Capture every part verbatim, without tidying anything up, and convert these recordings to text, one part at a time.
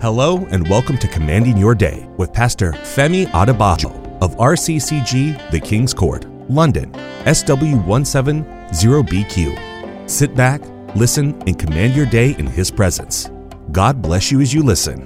Hello and welcome to Commanding Your Day with Pastor Femi Adebayo of R C C G The King's Court, London, S W one seven zero B Q. Sit back, listen, and command your day in His presence. God bless you as you listen.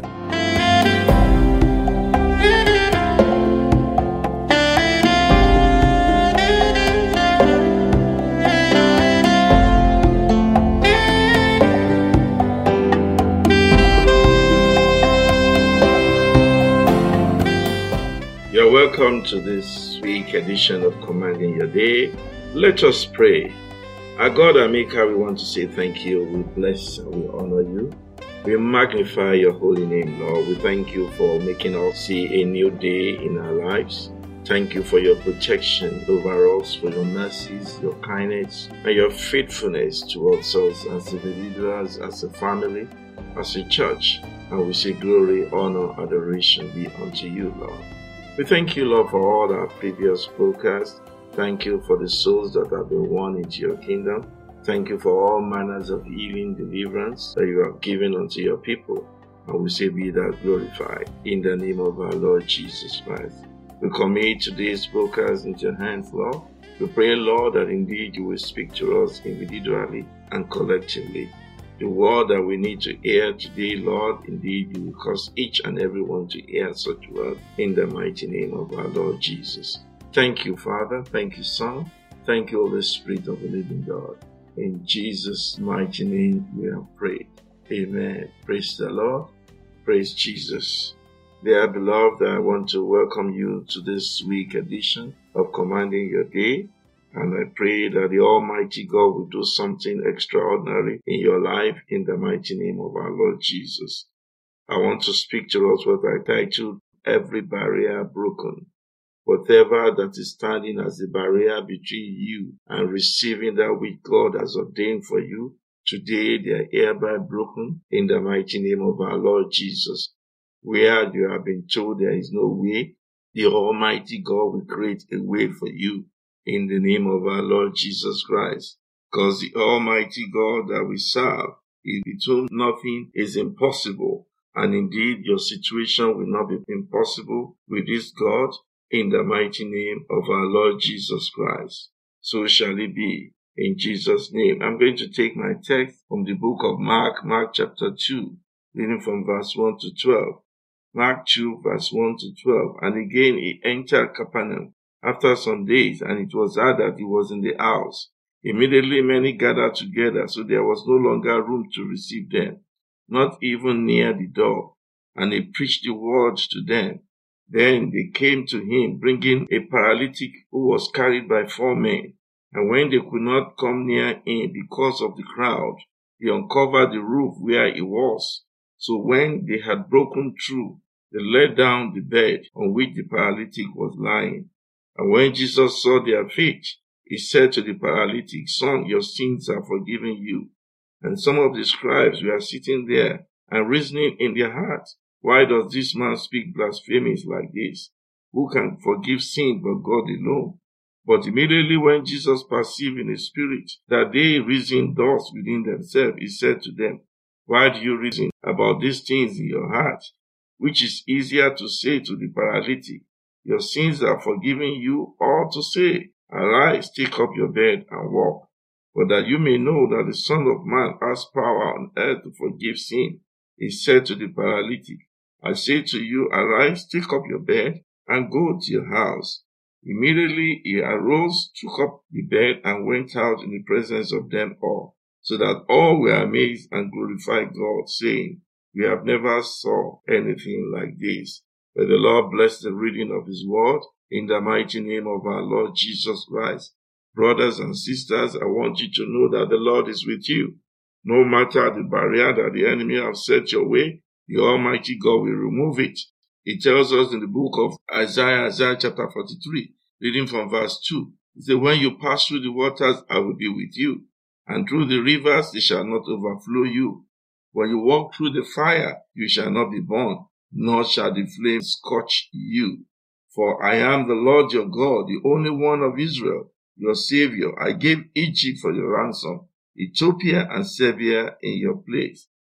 You're welcome to this week edition of Commanding Your Day. Let us pray. Our God, our Maker, we want to say thank you. We bless and we honor you. We magnify your holy name, Lord. We thank you for making us see a new day in our lives. Thank you for your protection over us, for your mercies, your kindness, and your faithfulness towards us as individuals, as a family, as a church. And we say glory, honor, adoration be unto you, Lord. We thank you, Lord, for all our previous broadcasts. Thank you for the souls that have been won into your kingdom. Thank you for all manners of healing, deliverance that you have given unto your people. And we say, be thou glorified in the name of our Lord Jesus Christ. We commit today's broadcast into your hands, Lord. We pray, Lord, that indeed you will speak to us individually and collectively. The word that we need to hear today, Lord, indeed you will cause each and every one to hear such word in the mighty name of our Lord Jesus. Thank you, Father. Thank you, Son. Thank you, Holy Spirit of the living God. In Jesus' mighty name we have prayed. Amen. Praise the Lord. Praise Jesus. Dear beloved, I want to welcome you to this week edition of Commanding Your Day. And I pray that the Almighty God will do something extraordinary in your life in the mighty name of our Lord Jesus. I want to speak to us what I titled, Every Barrier Broken. Whatever that is standing as a barrier between you and receiving that which God has ordained for you, today they are hereby broken in the mighty name of our Lord Jesus. Where you have been told there is no way, the Almighty God will create a way for you. In the name of our Lord Jesus Christ. Because the Almighty God that we serve, with whom nothing is impossible. And indeed, your situation will not be impossible with this God in the mighty name of our Lord Jesus Christ. So shall it be in Jesus' name. I'm going to take my text from the book of Mark, Mark chapter two, reading from verse one to twelve. Mark two, verse one to twelve. And again he entered Capernaum after some days, and it was heard that he was in the house. Immediately many gathered together, so there was no longer room to receive them, not even near the door. And he preached the word to them. Then they came to him, bringing a paralytic who was carried by four men. And when they could not come near him because of the crowd, he uncovered the roof where he was. So when they had broken through, they let down the bed on which the paralytic was lying. And when Jesus saw their faith, he said to the paralytic, Son, your sins are forgiven you. And some of the scribes were sitting there and reasoning in their hearts, why does this man speak blasphemies like this? Who can forgive sin but God alone? But immediately when Jesus perceived in his spirit that they reasoned thus within themselves, he said to them, Why do you reason about these things in your heart? Which is easier to say to the paralytic, Your sins are forgiven you, or to say, Arise, take up your bed and walk. But that you may know that the Son of Man has power on earth to forgive sin, he said to the paralytic, I say to you, Arise, take up your bed, and go to your house. Immediately he arose, took up the bed, and went out in the presence of them all, so that all were amazed and glorified God, saying, We have never saw anything like this. May the Lord bless the reading of his word in the mighty name of our Lord Jesus Christ. Brothers and sisters, I want you to know that the Lord is with you. No matter the barrier that the enemy has set your way, the Almighty God will remove it. He tells us in the book of Isaiah, Isaiah chapter forty-three, reading from verse two. He said, When you pass through the waters, I will be with you, and through the rivers, they shall not overflow you. When you walk through the fire, you shall not be burned, nor shall the flames scorch you. For I am the Lord your God, the only one of Israel, your Savior. I gave Egypt for your ransom, Ethiopia and Serbia in your place.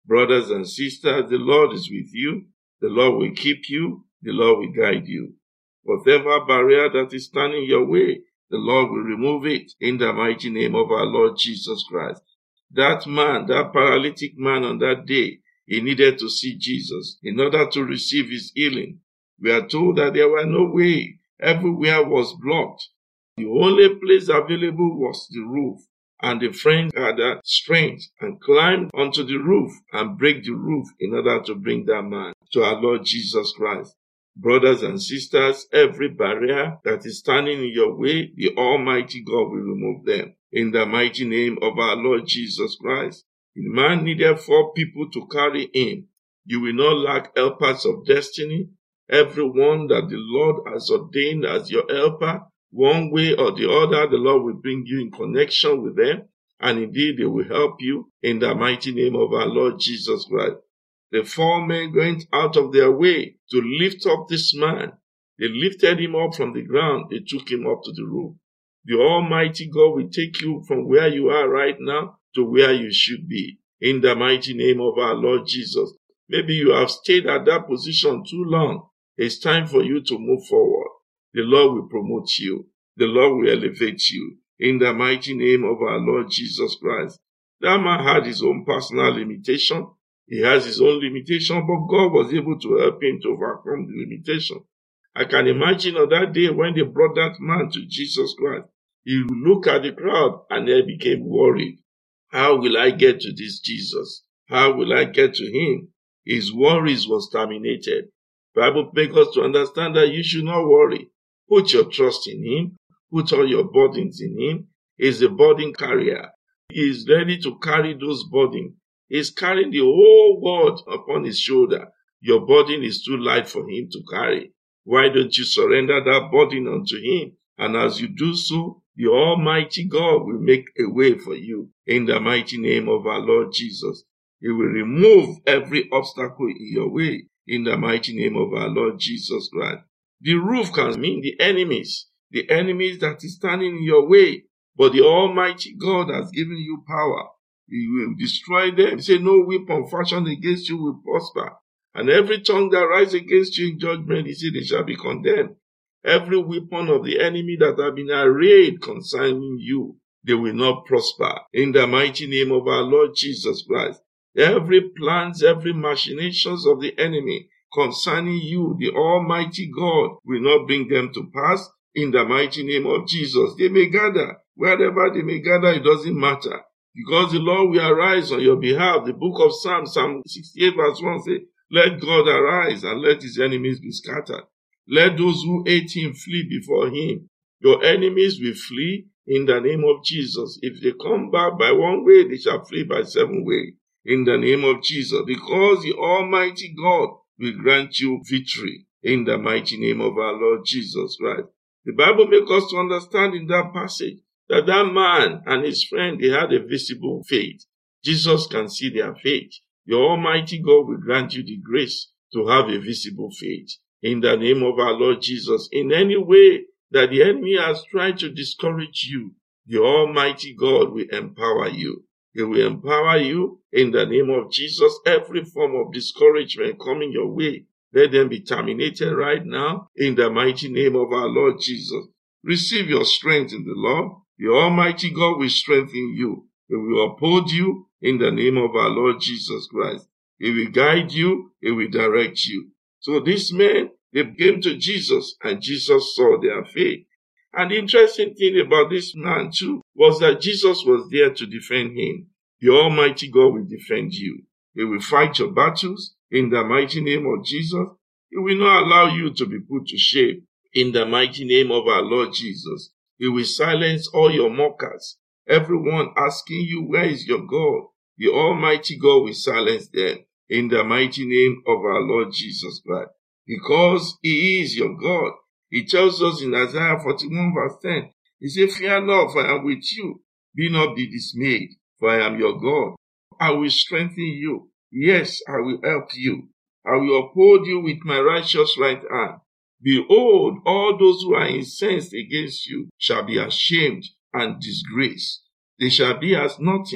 Brothers and sisters, the Lord is with you. The Lord will keep you. The Lord will guide you. Whatever barrier that is standing your way, the Lord will remove it in the mighty name of our Lord Jesus Christ. That man, that paralytic man on that day, he needed to see Jesus in order to receive his healing. We are told that there were no way. Everywhere was blocked. The only place available was the roof. And the friends had that strength and climbed onto the roof and break the roof in order to bring that man to our Lord Jesus Christ. Brothers and sisters, every barrier that is standing in your way, the Almighty God will remove them in the mighty name of our Lord Jesus Christ. The man needed four people to carry him. You will not lack helpers of destiny. Everyone that the Lord has ordained as your helper, one way or the other, the Lord will bring you in connection with them, and indeed they will help you in the mighty name of our Lord Jesus Christ. The four men went out of their way to lift up this man. They lifted him up from the ground. They took him up to the roof. The Almighty God will take you from where you are right now to where you should be in the mighty name of our Lord Jesus. Maybe you have stayed at that position too long. It's time for you to move forward. The Lord will promote you. The Lord will elevate you in the mighty name of our Lord Jesus Christ. That man had his own personal limitation. He has his own limitation, but God was able to help him to overcome the limitation. I can imagine on that day when they brought that man to Jesus Christ, he would look at the crowd and they became worried. How will I get to this Jesus? How will I get to him? His worries was terminated. The Bible makes us to understand that you should not worry. Put your trust in him. Put all your burdens in him. He is a burden carrier. He is ready to carry those burdens. He is carrying the whole world upon his shoulder. Your burden is too light for him to carry. Why don't you surrender that burden unto him? And as you do so, the Almighty God will make a way for you in the mighty name of our Lord Jesus. He will remove every obstacle in your way in the mighty name of our Lord Jesus Christ. The roof can mean the enemies, the enemies that is standing in your way, but the Almighty God has given you power. He will destroy them. He said, no weapon fashioned against you will prosper. And every tongue that rises against you in judgment, he said, they shall be condemned. Every weapon of the enemy that have been arrayed concerning you, they will not prosper. In the mighty name of our Lord Jesus Christ. Every plans, every machinations of the enemy concerning you, the Almighty God will not bring them to pass. In the mighty name of Jesus. They may gather. Wherever they may gather, it doesn't matter. Because the Lord will arise on your behalf. The book of Psalms, Psalm sixty-eight verse one says, let God arise and let his enemies be scattered. Let those who hate him flee before him. Your enemies will flee in the name of Jesus. If they come back by one way, they shall flee by seven ways. In the name of Jesus. Because the Almighty God will grant you victory in the mighty name of our Lord Jesus Christ. The Bible makes us to understand in that passage that that man and his friend, they had a visible faith. Jesus can see their faith. The Almighty God will grant you the grace to have a visible faith. In the name of our Lord Jesus, in any way that the enemy has tried to discourage you, the Almighty God will empower you. He will empower you in the name of Jesus. Every form of discouragement coming your way, let them be terminated right now in the mighty name of our Lord Jesus. Receive your strength in the Lord. The Almighty God will strengthen you. He will uphold you in the name of our Lord Jesus Christ. He will guide you. He will direct you. So these men, they came to Jesus and Jesus saw their faith. And the interesting thing about this man too was that Jesus was there to defend him. The Almighty God will defend you. He will fight your battles in the mighty name of Jesus. He will not allow you to be put to shame in the mighty name of our Lord Jesus. He will silence all your mockers. Everyone asking you, where is your God? The Almighty God will silence them in the mighty name of our Lord Jesus Christ. Because he is your God. He tells us in Isaiah forty-one verse ten, he said, fear not, for I am with you. Be not be dismayed, for I am your God. I will strengthen you. Yes, I will help you. I will uphold you with my righteous right hand. Behold, all those who are incensed against you shall be ashamed and disgraced. They shall be as nothing,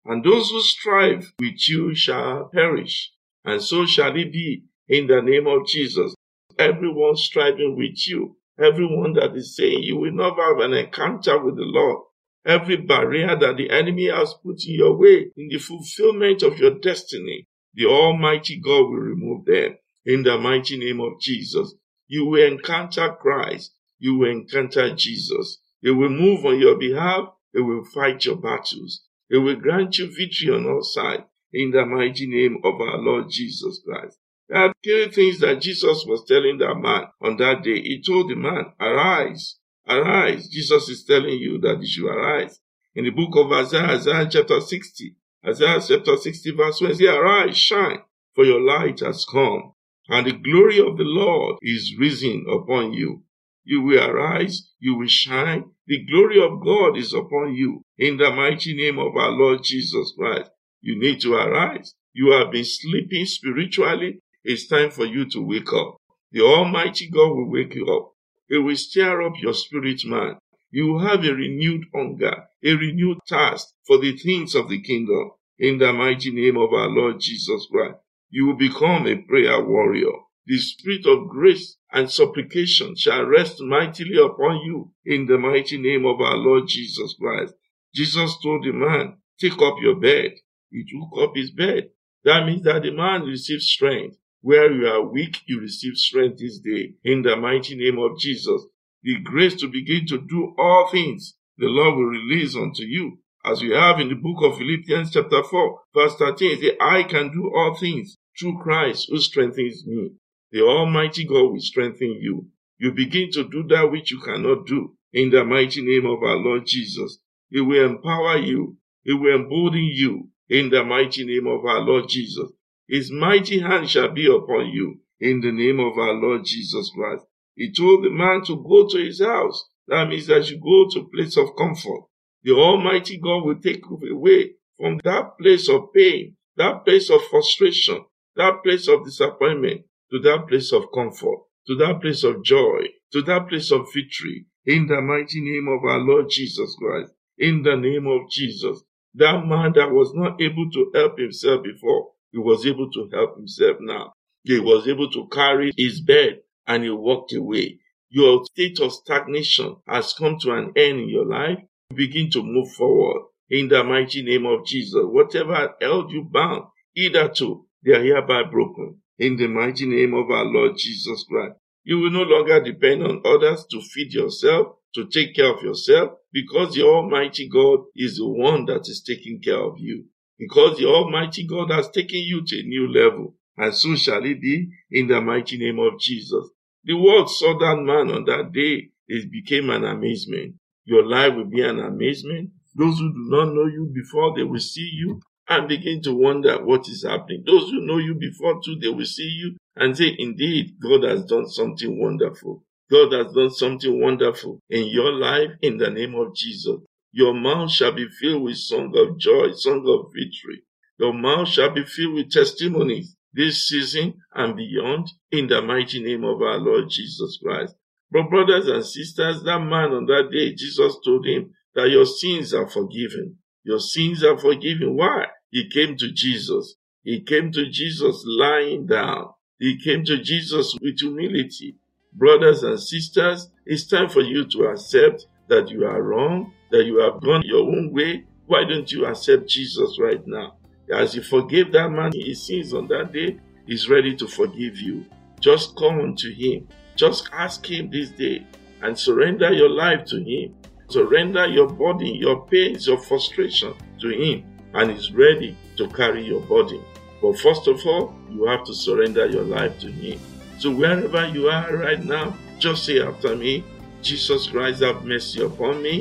and those who strive with you shall perish. And so shall it be in the name of Jesus. Everyone striving with you, everyone that is saying you will not have an encounter with the Lord, every barrier that the enemy has put in your way in the fulfillment of your destiny, the Almighty God will remove them in the mighty name of Jesus. You will encounter Christ. You will encounter Jesus. He will move on your behalf. He will fight your battles. He will grant you victory on all sides in the mighty name of our Lord Jesus Christ. There are three things that Jesus was telling that man on that day. He told the man, arise, arise. Jesus is telling you that you should arise. In the book of Isaiah, Isaiah chapter sixty, Isaiah chapter sixty verse one, he says, arise, shine, for your light has come, and the glory of the Lord is risen upon you. You will arise, you will shine. The glory of God is upon you in the mighty name of our Lord Jesus Christ. You need to arise. You have been sleeping spiritually. It's time for you to wake up. The Almighty God will wake you up. He will stir up your spirit, man. You will have a renewed hunger, a renewed thirst for the things of the kingdom in the mighty name of our Lord Jesus Christ. You will become a prayer warrior. The spirit of grace and supplication shall rest mightily upon you in the mighty name of our Lord Jesus Christ. Jesus told the man, take up your bed. He took up his bed. That means that the man received strength. Where you are weak, you receive strength this day in the mighty name of Jesus. The grace to begin to do all things, the Lord will release unto you. As we have in the book of Philippians chapter four, verse thirteen, it says, I can do all things through Christ who strengthens me. The Almighty God will strengthen you. You begin to do that which you cannot do in the mighty name of our Lord Jesus. He will empower you. He will embolden you in the mighty name of our Lord Jesus. His mighty hand shall be upon you in the name of our Lord Jesus Christ. He told the man to go to his house. That means that you go to a place of comfort. The Almighty God will take you away from that place of pain, that place of frustration, that place of disappointment, to that place of comfort, to that place of joy, to that place of victory, in the mighty name of our Lord Jesus Christ, in the name of Jesus. That man that was not able to help himself before, he was able to help himself now. He was able to carry his bed and he walked away. Your state of stagnation has come to an end in your life. You begin to move forward in the mighty name of Jesus. Whatever had held you bound, hitherto, they are hereby broken. In the mighty name of our Lord Jesus Christ. You will no longer depend on others to feed yourself, to take care of yourself, because the Almighty God is the one that is taking care of you. Because the Almighty God has taken you to a new level. And so shall it be in the mighty name of Jesus. The world saw that man on that day. It became an amazement. Your life will be an amazement. Those who do not know you before, they will see you and begin to wonder what is happening. Those who know you before too, they will see you and say, indeed, God has done something wonderful. God has done something wonderful in your life in the name of Jesus. Your mouth shall be filled with song of joy, song of victory. Your mouth shall be filled with testimonies this season and beyond in the mighty name of our Lord Jesus Christ. But brothers and sisters, that man on that day, Jesus told him that your sins are forgiven. Your sins are forgiven. Why? He came to Jesus. He came to Jesus lying down. He came to Jesus with humility. Brothers and sisters, it's time for you to accept that you are wrong, that you have gone your own way. Why don't you accept Jesus right now? As he forgave that man his sins on that day, he's ready to forgive you. Just come unto him. Just ask him this day and surrender your life to him. Surrender your body, your pains, your frustration to him, and he's ready to carry your burden. But first of all, you have to surrender your life to him. So wherever you are right now, just say after me, Jesus Christ, have mercy upon me.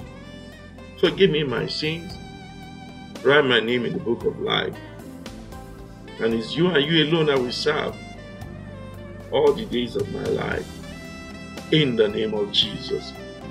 Forgive me my sins. Write my name in the book of life. And it's you and you alone I will serve all the days of my life. In the name of Jesus.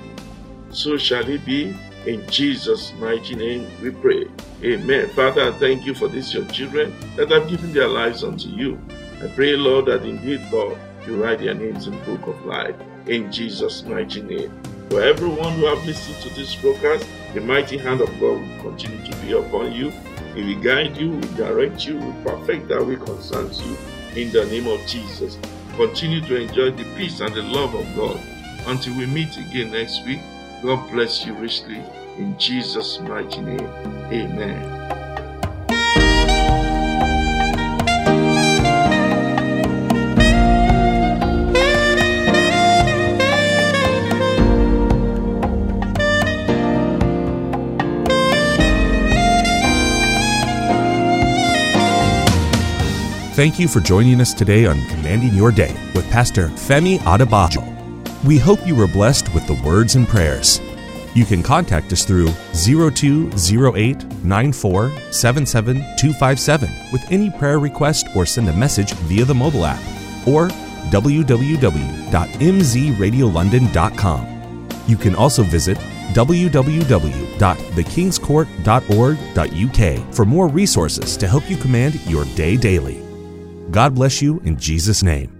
So shall it be. In Jesus' mighty name we pray. Amen. Father, I thank you for this, your children that have given their lives unto you. I pray, Lord, that indeed, Lord, you write their names in the book of life. In Jesus' mighty name. For everyone who have listened to this broadcast, The mighty hand of God will continue to be upon you. He will guide you, will direct you, will perfect that which concerns you in the name of Jesus. Continue to enjoy the peace and the love of God. Until we meet again next week, God bless you richly. In Jesus' mighty name, amen. Thank you for joining us today on Commanding Your Day with Pastor Femi Adebajo. We hope you were blessed with the words and prayers. You can contact us through zero two zero eight nine four seven seven two five seven with any prayer request or send a message via the mobile app or w w w dot m z radio london dot com. You can also visit w w w dot the kings court dot org dot u k for more resources to help you command your day daily. God bless you in Jesus' name.